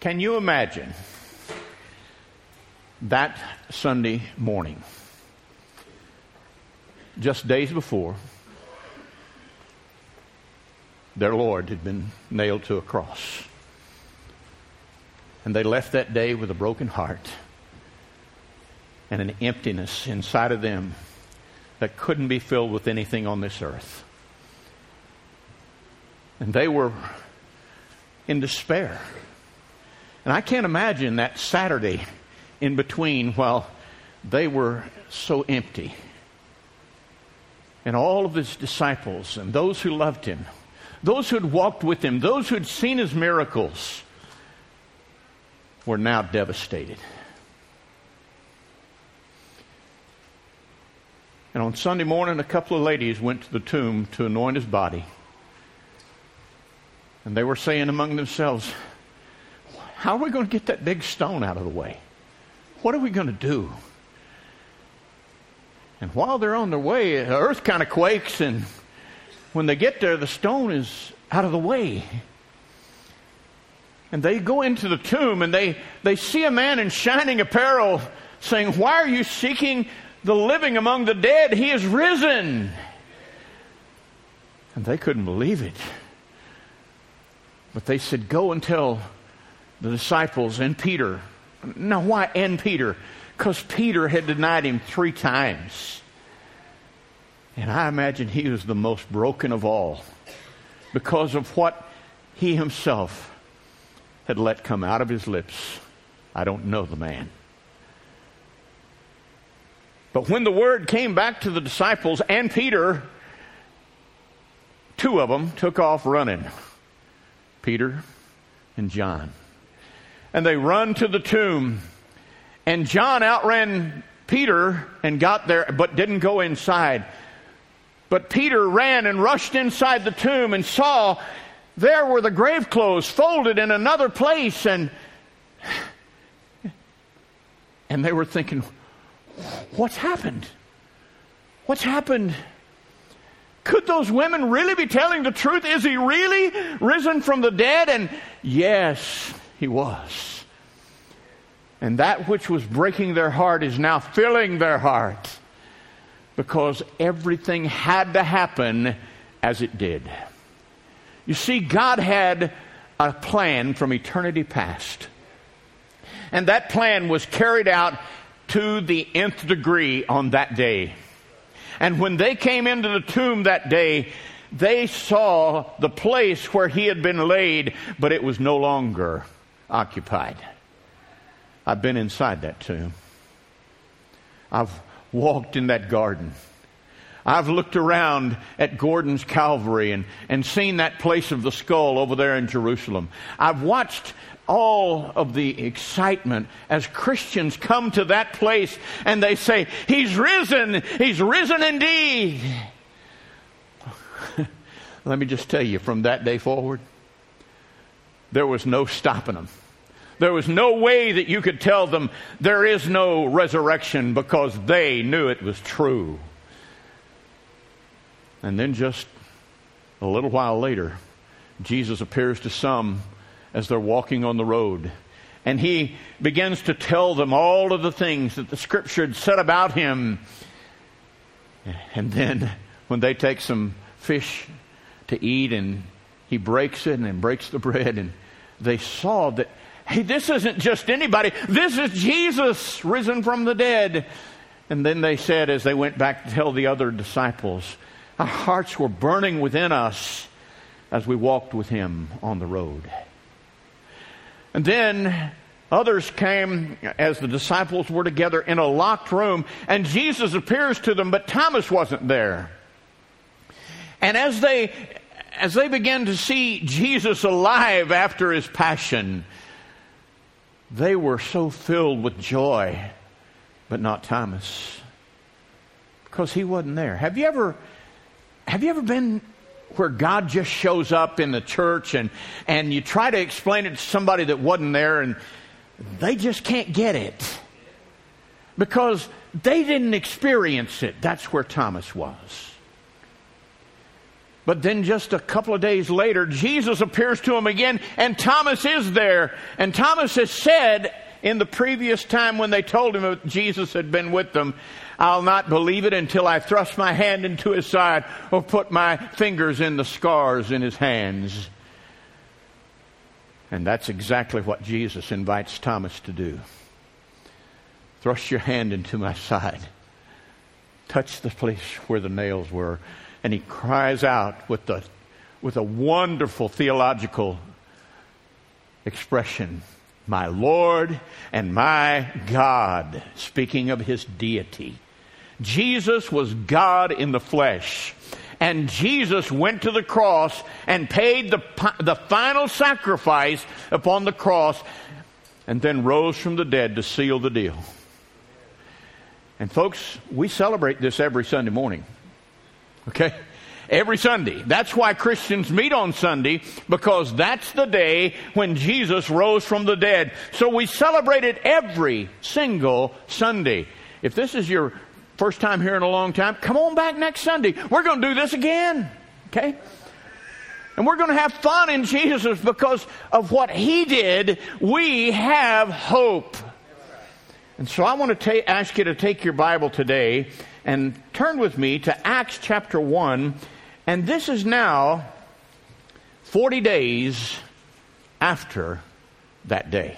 Can you imagine that Sunday morning, just days before, their Lord had been nailed to a cross. And they left that day with a broken heart and an emptiness inside of them that couldn't be filled with anything on this earth. And they were in despair. And I can't imagine that Saturday in between while they were so empty. And all of his disciples and those who loved him, those who had walked with him, those who had seen his miracles, were now devastated. And on Sunday morning, a couple of ladies went to the tomb to anoint his body. And they were saying among themselves, how are we going to get that big stone out of the way? What are we going to do? And while they're on their way, the earth kind of quakes, and when they get there, the stone is out of the way. And they go into the tomb, and they see a man in shining apparel saying, why are you seeking the living among the dead? He is risen. And they couldn't believe it. But they said, go and tell the disciples and Peter. Now, why and Peter? Because Peter had denied him 3 times. And I imagine he was the most broken of all because of what he himself had let come out of his lips. I don't know the man. But when the word came back to the disciples and Peter, 2 of them took off running. Peter and John. And they run to the tomb. And John outran Peter and got there, but didn't go inside. But Peter ran and rushed inside the tomb and saw there were the grave clothes folded in another place. And they were thinking, what's happened? What's happened? Could those women really be telling the truth? Is he really risen from the dead? And yes, he was. And that which was breaking their heart is now filling their heart, because everything had to happen as it did. You see, God had a plan from eternity past. And that plan was carried out to the nth degree on that day. And when they came into the tomb that day, they saw the place where he had been laid, but it was no longer occupied. I've been inside that tomb. I've walked in that garden. I've looked around at Gordon's Calvary and seen that place of the skull over there in Jerusalem. I've watched all of the excitement as Christians come to that place and they say, he's risen indeed. Let me just tell you, from that day forward, there was no stopping them. There was no way that you could tell them there is no resurrection, because they knew it was true. And then just a little while later, Jesus appears to some as they're walking on the road. And he begins to tell them all of the things that the Scripture had said about him. And then when they take some fish to eat, and he breaks it and breaks the bread, and they saw that, hey, this isn't just anybody. This is Jesus risen from the dead. And then they said, as they went back to tell the other disciples, our hearts were burning within us as we walked with him on the road. And then others came as the disciples were together in a locked room, and Jesus appears to them, but Thomas wasn't there. And as they began to see Jesus alive after his passion, they were so filled with joy, but not Thomas, because he wasn't there. Have you ever been where God just shows up in the church and you try to explain it to somebody that wasn't there and they just can't get it because they didn't experience it? That's where Thomas was. But then just a couple of days later, Jesus appears to him again, and Thomas is there. And Thomas has said in the previous time when they told him that Jesus had been with them, I'll not believe it until I thrust my hand into his side or put my fingers in the scars in his hands. And that's exactly what Jesus invites Thomas to do. Thrust your hand into my side. Touch the place where the nails were. And he cries out with a wonderful theological expression, my Lord and my God, speaking of his deity. Jesus was God in the flesh. And Jesus went to the cross and paid the final sacrifice upon the cross, and then rose from the dead to seal the deal. And folks, we celebrate this every Sunday morning. Okay? Every Sunday. That's why Christians meet on Sunday, because that's the day when Jesus rose from the dead. So we celebrate it every single Sunday. If this is your first time here in a long time, come on back next Sunday. We're going to do this again. Okay? And we're going to have fun in Jesus because of what he did. We have hope. And so I want to ask you to take your Bible today and turn with me to Acts chapter 1. And this is now 40 days after that day.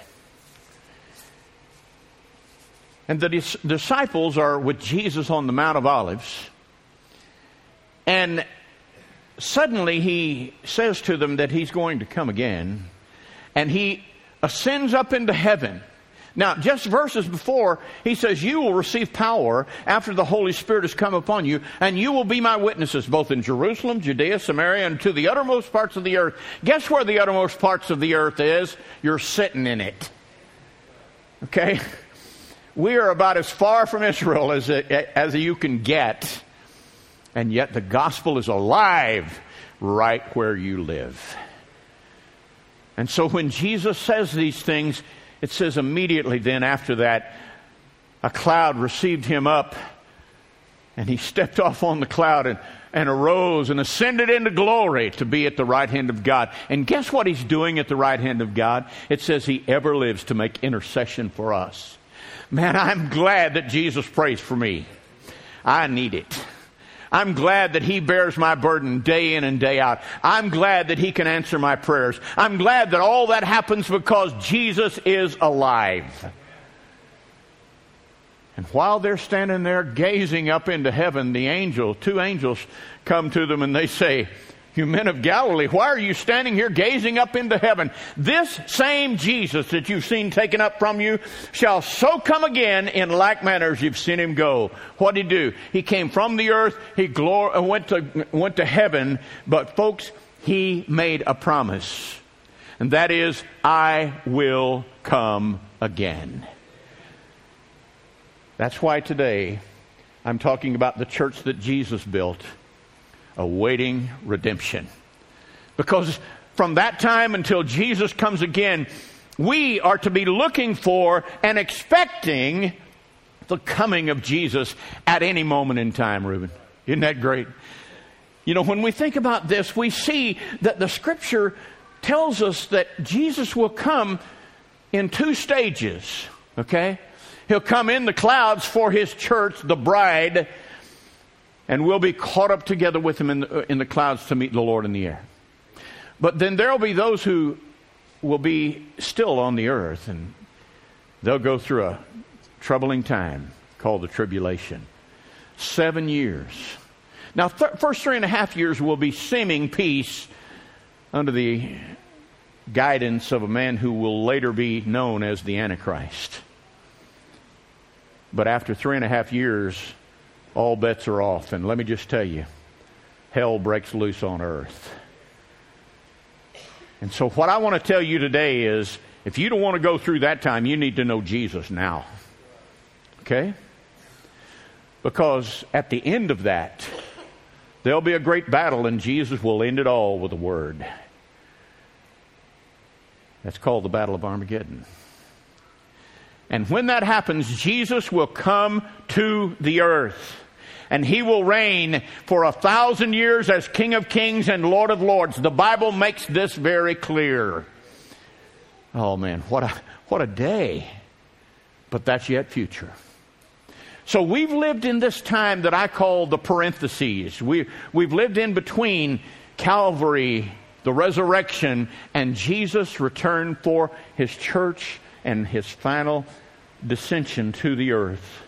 And the disciples are with Jesus on the Mount of Olives. And suddenly he says to them that he's going to come again. And he ascends up into heaven. Now, just verses before, he says, you will receive power after the Holy Spirit has come upon you, and you will be my witnesses, both in Jerusalem, Judea, Samaria, and to the uttermost parts of the earth. Guess where the uttermost parts of the earth is? You're sitting in it. Okay? We are about as far from Israel as you can get, and yet the gospel is alive right where you live. And so when Jesus says these things, it says immediately then after that, a cloud received him up, and he stepped off on the cloud and arose and ascended into glory to be at the right hand of God. And guess what he's doing at the right hand of God? It says he ever lives to make intercession for us. Man, I'm glad that Jesus prays for me. I need it. I'm glad that he bears my burden day in and day out. I'm glad that he can answer my prayers. I'm glad that all that happens because Jesus is alive. And while they're standing there gazing up into heaven, two angels come to them and they say, you men of Galilee, why are you standing here gazing up into heaven? This same Jesus that you've seen taken up from you shall so come again in like manner as you've seen him go. What did he do? He came from the earth. He went to heaven. But folks, he made a promise. And that is, I will come again. That's why today I'm talking about the church that Jesus built, awaiting redemption. Because from that time until Jesus comes again, we are to be looking for and expecting the coming of Jesus at any moment in time, Reuben. Isn't that great? You know, when we think about this, we see that the Scripture tells us that Jesus will come in two stages, okay? He'll come in the clouds for his church, the bride, and we'll be caught up together with him in the clouds to meet the Lord in the air. But then there will be those who will be still on the earth, and they'll go through a troubling time called the tribulation. 7 years. Now, first 3.5 years will be seeming peace under the guidance of a man who will later be known as the Antichrist. But after 3.5 years, all bets are off. And let me just tell you, hell breaks loose on earth. And so what I want to tell you today is, if you don't want to go through that time, you need to know Jesus now. Okay? Because at the end of that, there'll be a great battle, and Jesus will end it all with a word. That's called the Battle of Armageddon. And when that happens, Jesus will come to the earth. And he will reign for 1,000 years as King of Kings and Lord of Lords. The Bible makes this very clear. Oh man, what a day. But that's yet future. So we've lived in this time that I call the parentheses. We've lived in between Calvary, the resurrection, and Jesus' return for his church and his final descension to the earth.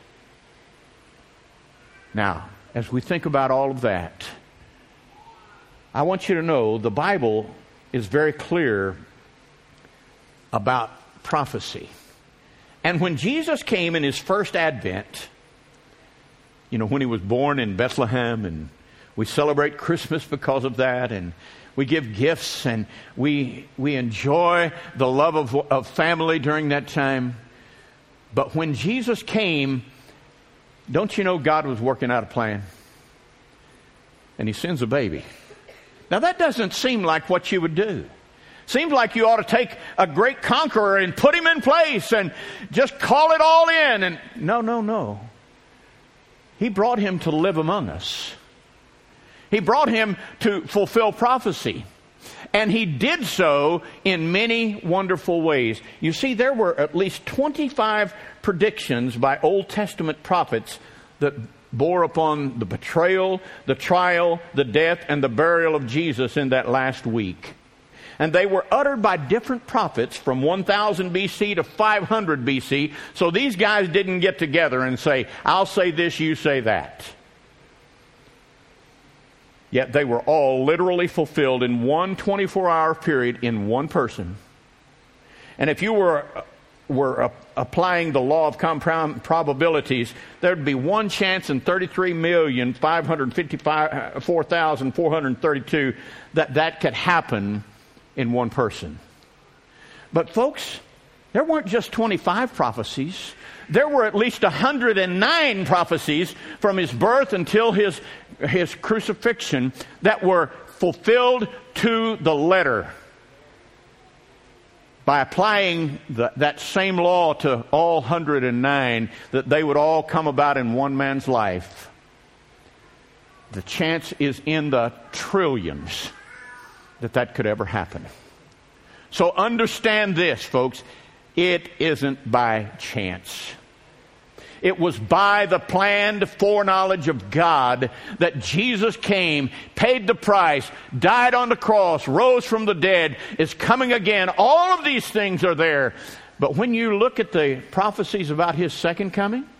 Now, as we think about all of that, I want you to know the Bible is very clear about prophecy. And when Jesus came in his first advent, when he was born in Bethlehem, and we celebrate Christmas because of that, and we give gifts, and we enjoy the love of family during that time. But when Jesus came, don't you know God was working out a plan? And he sends a baby. Now that doesn't seem like what you would do. Seems like you ought to take a great conqueror and put him in place and just call it all in. And no. He brought him to live among us. He brought him to fulfill prophecy. And he did so in many wonderful ways. You see, there were at least 25 predictions by Old Testament prophets that bore upon the betrayal, the trial, the death, and the burial of Jesus in that last week. And they were uttered by different prophets from 1000 BC to 500 BC. So these guys didn't get together and say, I'll say this, you say that. Yet they were all literally fulfilled in one 24-hour period in one person. And if you were applying the law of compound probabilities, there'd be one chance in 33,554,432 that could happen in one person. But folks, there weren't just 25 prophecies. There were at least 109 prophecies from his birth until his crucifixion that were fulfilled to the letter. By applying that same law to all 109, that they would all come about in one man's life, the chance is in the trillions that could ever happen. So understand this, folks. It isn't by chance. It was by the planned foreknowledge of God that Jesus came, paid the price, died on the cross, rose from the dead, is coming again. All of these things are there. But when you look at the prophecies about his second coming,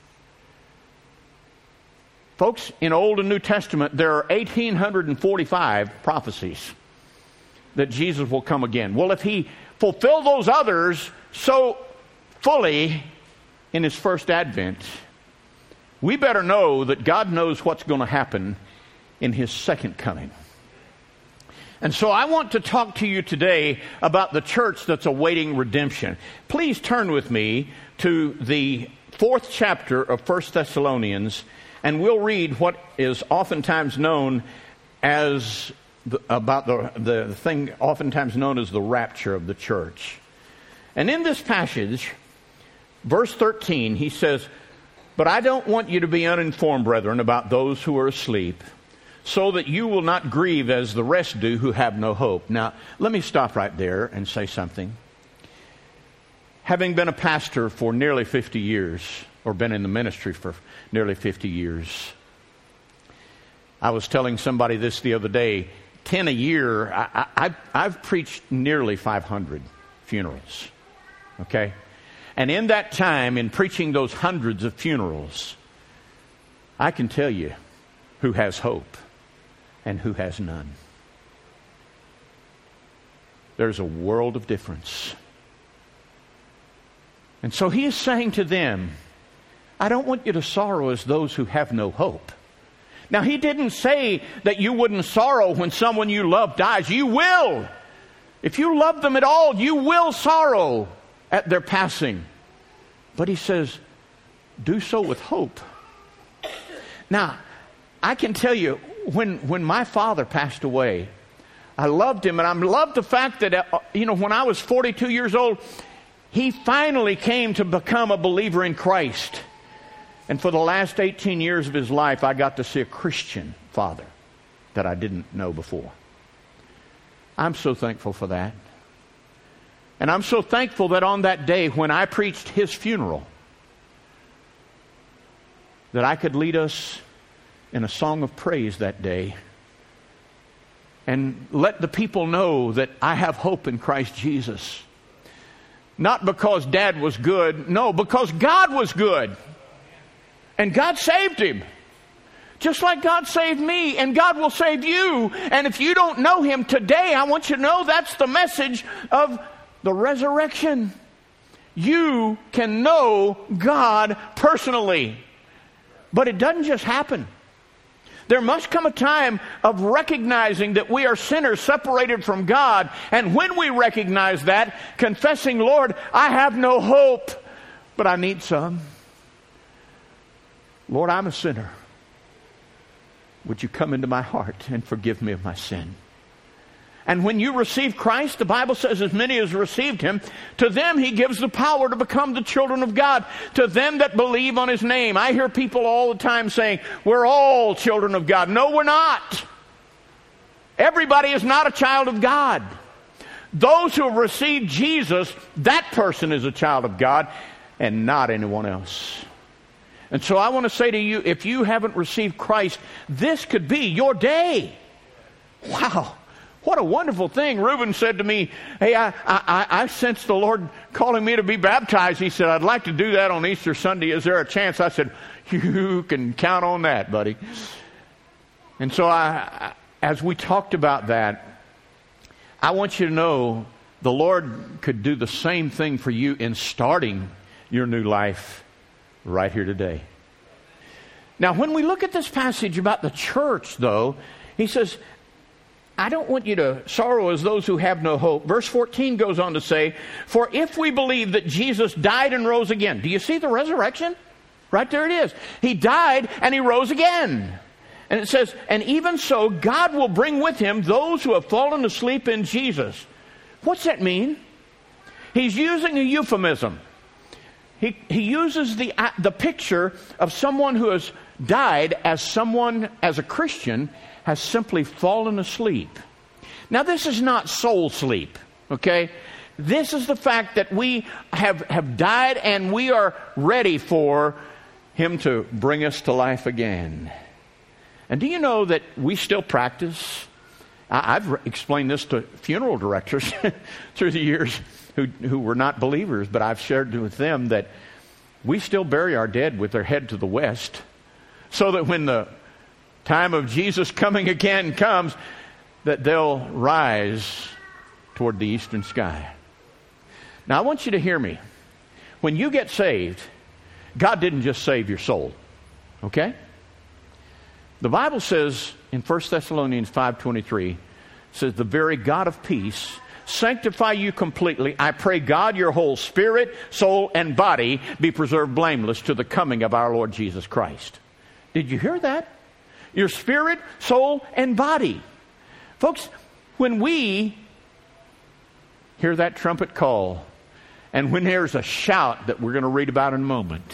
folks, in Old and New Testament, there are 1,845 prophecies that Jesus will come again. Well, if he fulfilled those others so fully in his first advent, we better know that God knows what's going to happen in his second coming. And so I want to talk to you today about the church that's awaiting redemption. Please turn with me to the 4th chapter of 1 Thessalonians, and we'll read what is oftentimes known as the thing oftentimes known as the rapture of the church. And in this passage, verse 13, he says, "But I don't want you to be uninformed, brethren, about those who are asleep, so that you will not grieve as the rest do who have no hope." Now, let me stop right there and say something. Having been a pastor for nearly 50 years, or been in the ministry for nearly 50 years, I was telling somebody this the other day, 10 a year, I've preached nearly 500 funerals, okay? And in that time, in preaching those hundreds of funerals, I can tell you who has hope and who has none. There's a world of difference. And so he is saying to them, I don't want you to sorrow as those who have no hope. Now, he didn't say that you wouldn't sorrow when someone you love dies. You will. If you love them at all, you will sorrow at their passing. But he says, do so with hope. Now, I can tell you, when my father passed away, I loved him, and I loved the fact that, when I was 42 years old, he finally came to become a believer in Christ. And for the last 18 years of his life, I got to see a Christian father that I didn't know before. I'm so thankful for that. And I'm so thankful that on that day when I preached his funeral, that I could lead us in a song of praise that day and let the people know that I have hope in Christ Jesus. Not because Dad was good, no, because God was good. And God saved him. Just like God saved me, and God will save you. And if you don't know him today, I want you to know that's the message of the resurrection. You can know God personally. But it doesn't just happen. There must come a time of recognizing that we are sinners separated from God. And when we recognize that, confessing, Lord, I have no hope, but I need some. Lord, I'm a sinner. Would you come into my heart and forgive me of my sin? And when you receive Christ, the Bible says, as many as received him, to them he gives the power to become the children of God, to them that believe on his name. I hear people all the time saying, we're all children of God. No, we're not. Everybody is not a child of God. Those who have received Jesus, that person is a child of God, and not anyone else. And so I want to say to you, if you haven't received Christ, this could be your day. Wow. What a wonderful thing. Reuben said to me, hey, I sensed the Lord calling me to be baptized. He said, I'd like to do that on Easter Sunday. Is there a chance? I said, you can count on that, buddy. And so as we talked about that, I want you to know the Lord could do the same thing for you in starting your new life right here today. Now, when we look at this passage about the church, though, he says, I don't want you to sorrow as those who have no hope. Verse 14 goes on to say, for if we believe that Jesus died and rose again. Do you see the resurrection? Right there it is. He died and he rose again. And it says, and even so, God will bring with him those who have fallen asleep in Jesus. What's that mean? He's using a euphemism. He uses the picture of someone who has died as someone, as a Christian, has simply fallen asleep. Now, this is not soul sleep, okay? This is the fact that we have died and we are ready for him to bring us to life again. And do you know that we still practice? I've explained this to funeral directors through the years who were not believers, but I've shared with them that we still bury our dead with their head to the west, so that when the time of Jesus coming again comes, that they'll rise toward the eastern sky. Now, I want you to hear me. When you get saved, God didn't just save your soul, okay? The Bible says in 1 Thessalonians 5:23, says, the very God of peace sanctify you completely. I pray God your whole spirit, soul, and body be preserved blameless to the coming of our Lord Jesus Christ. Did you hear that? Your spirit, soul, and body. Folks, when we hear that trumpet call, and when there's a shout that we're going to read about in a moment,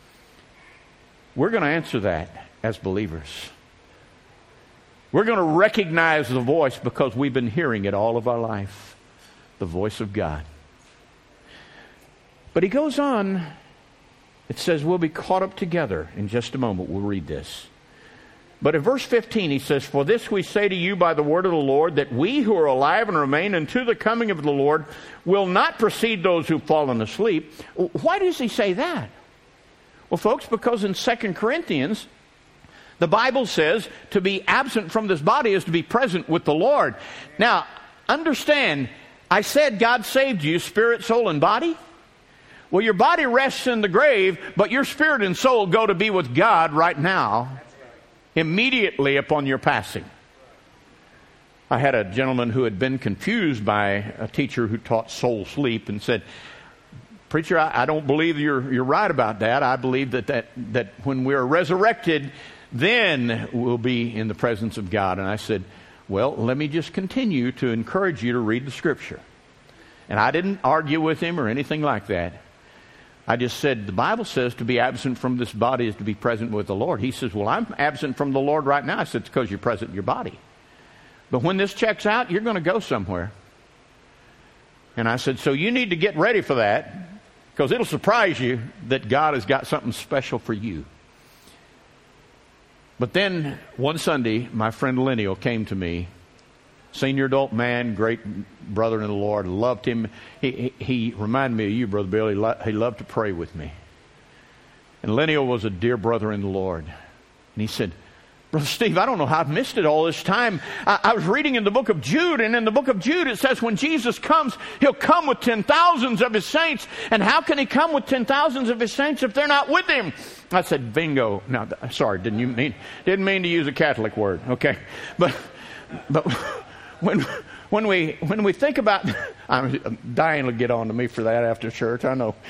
we're going to answer that as believers. We're going to recognize the voice because we've been hearing it all of our life. The voice of God. But he goes on, it says we'll be caught up together. In just a moment we'll read this. But in verse 15 he says, for this we say to you by the word of the Lord, that we who are alive and remain unto the coming of the Lord will not precede those who've fallen asleep. Why does he say that? Well, folks, because in 2 Corinthians, the Bible says to be absent from this body is to be present with the Lord. Now, understand, I said God saved you, spirit, soul, and body. Well, your body rests in the grave, but your spirit and soul go to be with God right now, immediately upon your passing. I had a gentleman who had been confused by a teacher who taught soul sleep and said, preacher, I don't believe you're right about that. I believe that when we're resurrected, then we'll be in the presence of God. And I said, well, let me just continue to encourage you to read the Scripture. And I didn't argue with him or anything like that. I just said, the Bible says to be absent from this body is to be present with the Lord. He says, well, I'm absent from the Lord right now. I said, it's because you're present in your body. But when this checks out, you're going to go somewhere. And I said, so you need to get ready for that, because it'll surprise you that God has got something special for you. But then one Sunday, my friend Lenny came to me, senior adult man, great brother in the Lord, loved him. He reminded me of you, Brother Bill. He loved to pray with me. And Lenny was a dear brother in the Lord. And he said, Brother Steve, I don't know how I've missed it all this time. I was reading in the book of Jude, and in the book of Jude it says when Jesus comes, He'll come with 10,000s of His saints. And how can He come with 10,000s of His saints if they're not with Him? I said, bingo. No, sorry, didn't mean to use a Catholic word, okay? But when we think about, I'm dying to get on to me for that after church, I know.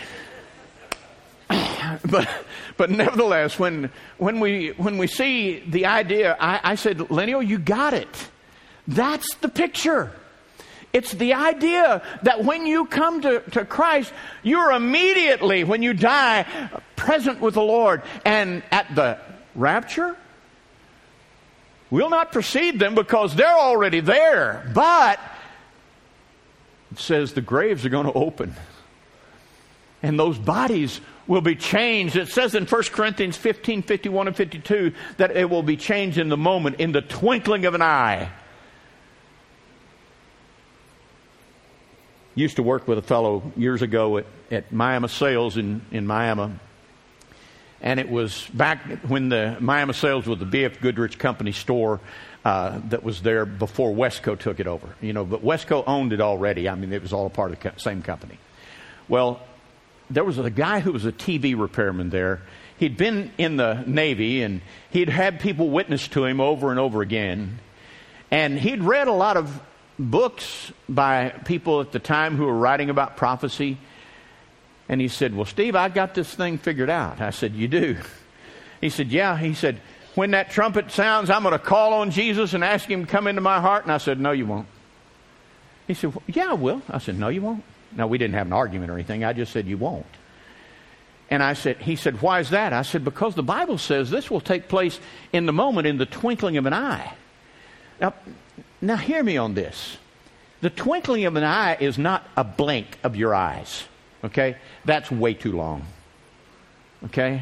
But nevertheless, when we see the idea, I said, Lenny, you got it. That's the picture. It's the idea that when you come to Christ, you're immediately, when you die, present with the Lord. And at the rapture, we'll not precede them because they're already there. But it says the graves are going to open. And those bodies will be changed. It says in 1 Corinthians 15, 51 and 52 that it will be changed in the moment, in the twinkling of an eye. Used to work with a fellow years ago at Miami Sales in Miami. And it was back when the Miami Sales was the B.F. Goodrich Company store that was there before Wesco took it over. But Wesco owned it already. I mean, it was all a part of the same company. Well, there was a guy who was a TV repairman there. He'd been in the Navy, and he'd had people witness to him over and over again. And he'd read a lot of books by people at the time who were writing about prophecy. And he said, well, Steve, I got this thing figured out. I said, you do? He said, yeah. He said, when that trumpet sounds, I'm going to call on Jesus and ask Him to come into my heart. And I said, no, you won't. He said, well, yeah, I will. I said, no, you won't. Now, we didn't have an argument or anything. I just said, you won't. And he said, why is that? I said, because the Bible says this will take place in the moment, in the twinkling of an eye. Now hear me on this. The twinkling of an eye is not a blink of your eyes. Okay? That's way too long. Okay?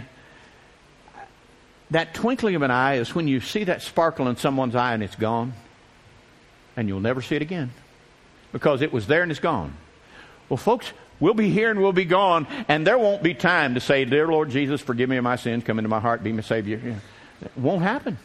That twinkling of an eye is when you see that sparkle in someone's eye and it's gone. And you'll never see it again. Because it was there and it's gone. Well, folks, we'll be here and we'll be gone, and there won't be time to say, dear Lord Jesus, forgive me of my sins, come into my heart, be my Savior. It won't happen.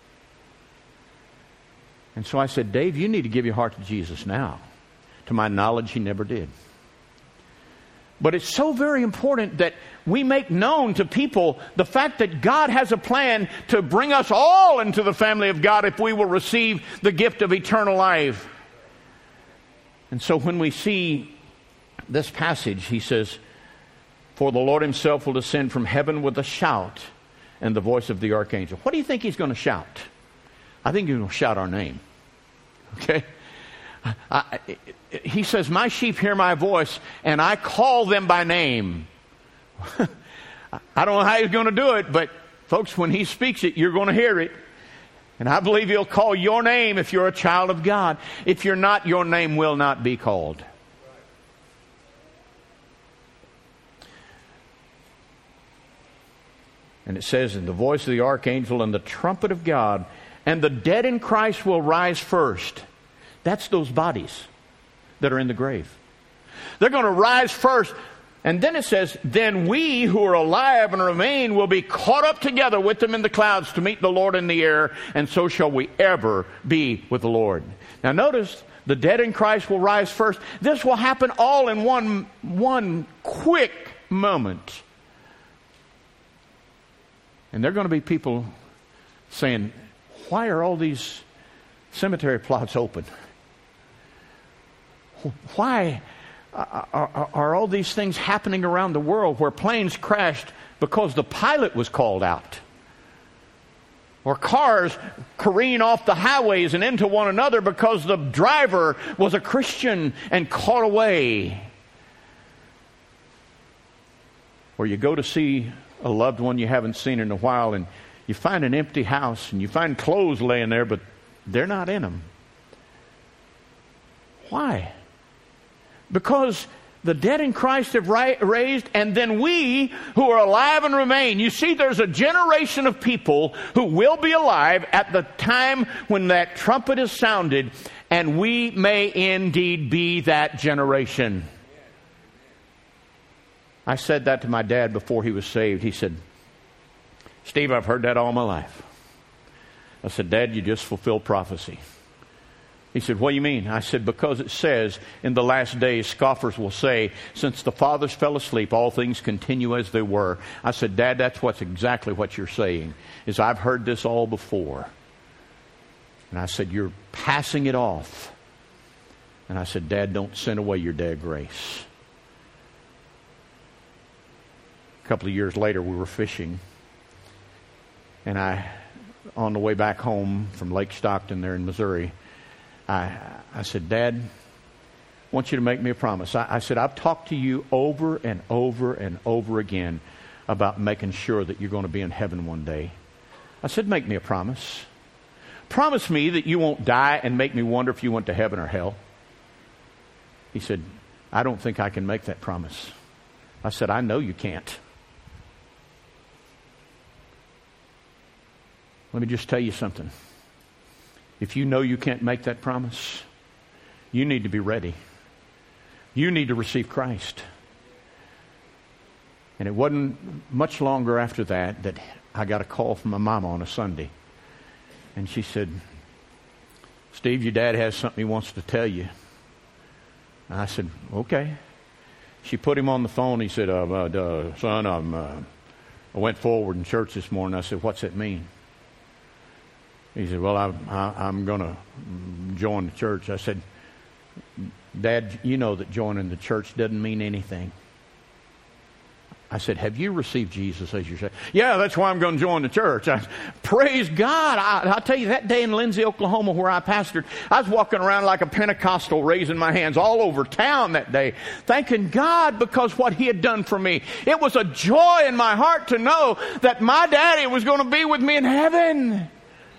And so I said, Dave, you need to give your heart to Jesus now. To my knowledge, he never did. But it's so very important that we make known to people the fact that God has a plan to bring us all into the family of God if we will receive the gift of eternal life. And so when we see this passage, he says, for the Lord himself will descend from heaven with a shout and the voice of the archangel. What do you think he's going to shout? I think he's going to shout our name. Okay? He says, my sheep hear my voice and I call them by name. I don't know how he's going to do it, but folks, when he speaks it, you're going to hear it. And I believe he'll call your name if you're a child of God. If you're not, your name will not be called. And it says, in the voice of the archangel and the trumpet of God, and the dead in Christ will rise first. That's those bodies that are in the grave. They're going to rise first. And then it says, then we who are alive and remain will be caught up together with them in the clouds to meet the Lord in the air, and so shall we ever be with the Lord. Now notice, the dead in Christ will rise first. This will happen all in one quick moment. And there are going to be people saying, why are all these cemetery plots open? Why are all these things happening around the world where planes crashed because the pilot was called out? Or cars careen off the highways and into one another because the driver was a Christian and caught away. Or you go to see a loved one you haven't seen in a while, and you find an empty house, and you find clothes laying there, but they're not in them. Why? Because the dead in Christ have raised, and then we who are alive and remain. You see, there's a generation of people who will be alive at the time when that trumpet is sounded, and we may indeed be that generation. I said that to my dad before he was saved. He said, "Steve, I've heard that all my life." I said, "Dad, you just fulfilled prophecy." He said, "What do you mean?" I said, "Because it says in the last days, scoffers will say, since the fathers fell asleep, all things continue as they were." I said, "Dad, that's exactly what you're saying, is I've heard this all before." And I said, "You're passing it off." And I said, "Dad, don't send away your dead grace." A couple of years later, we were fishing. And on the way back home from Lake Stockton there in Missouri, I said, "Dad, I want you to make me a promise." I said, "I've talked to you over and over and over again about making sure that you're going to be in heaven one day." I said, "Make me a promise. Promise me that you won't die and make me wonder if you went to heaven or hell." He said, "I don't think I can make that promise." I said, "I know you can't." Let me just tell you something. If you know you can't make that promise, you need to be ready. You need to receive Christ. And it wasn't much longer after that I got a call from my mama on a Sunday. And she said, "Steve, your dad has something he wants to tell you." And I said, "Okay." She put him on the phone. He said, "Son, I went forward in church this morning." I said, "What's that mean?" He said, "Well, I'm going to join the church." I said, "Dad, you know that joining the church doesn't mean anything." I said, "Have you received Jesus as your Savior?" "Yeah, that's why I'm going to join the church." Praise God. I'll tell you, that day in Lindsay, Oklahoma, where I pastored, I was walking around like a Pentecostal, raising my hands all over town that day, thanking God because what He had done for me. It was a joy in my heart to know that my daddy was going to be with me in heaven.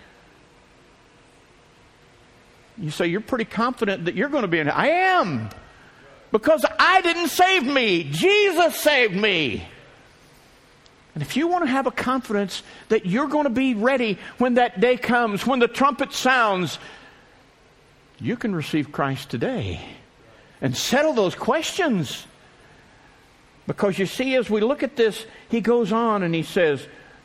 You say, "You're pretty confident that you're going to be in heaven." I am. Because I didn't save me. Jesus saved me. And if you want to have a confidence that you're going to be ready when that day comes, when the trumpet sounds, you can receive Christ today and settle those questions. Because you see, as we look at this, he goes on and he says,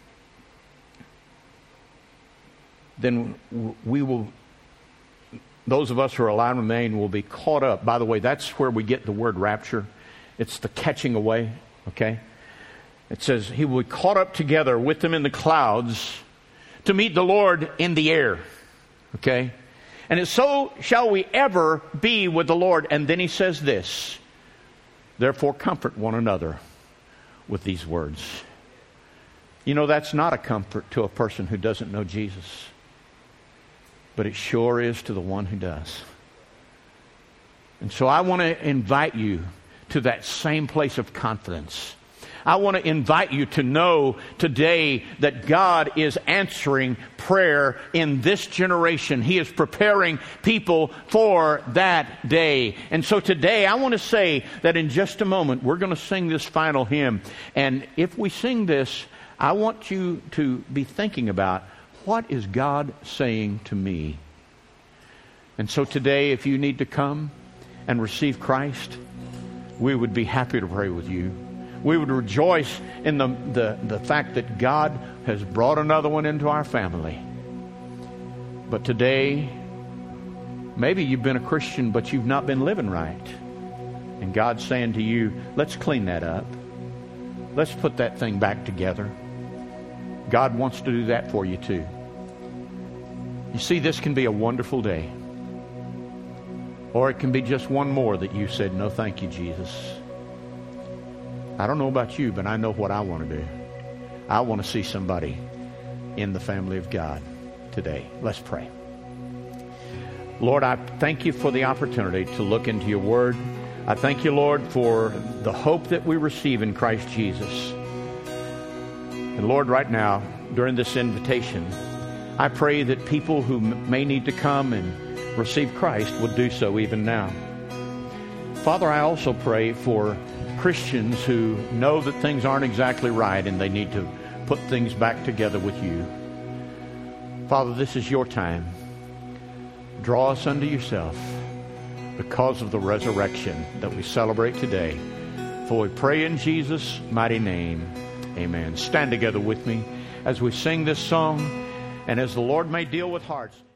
then we will... Those of us who are alive and remain will be caught up. By the way, that's where we get the word rapture. It's the catching away, okay? It says, he will be caught up together with them in the clouds to meet the Lord in the air, okay? And so shall we ever be with the Lord. And then he says this, therefore comfort one another with these words. You know, that's not a comfort to a person who doesn't know Jesus. But it sure is to the one who does. And so I want to invite you to that same place of confidence. I want to invite you to know today that God is answering prayer in this generation. He is preparing people for that day. And so today I want to say that in just a moment we're going to sing this final hymn. And if we sing this, I want you to be thinking about, what is God saying to me? And so today, if you need to come and receive Christ, we would be happy to pray with you. We would rejoice in the fact that God has brought another one into our family. But today, maybe you've been a Christian, but you've not been living right. And God's saying to you, let's clean that up. Let's put that thing back together. God wants to do that for you too. You see, this can be a wonderful day. Or it can be just one more that you said, no thank you, Jesus. I don't know about you, but I know what I want to do. I want to see somebody in the family of God today. Let's pray. Lord, I thank you for the opportunity to look into your word. I thank you, Lord, for the hope that we receive in Christ Jesus. And Lord, right now, during this invitation, I pray that people who may need to come and receive Christ will do so even now. Father, I also pray for Christians who know that things aren't exactly right and they need to put things back together with you. Father, this is your time. Draw us unto yourself because of the resurrection that we celebrate today. For we pray in Jesus' mighty name. Amen. Stand together with me as we sing this song and as the Lord may deal with hearts.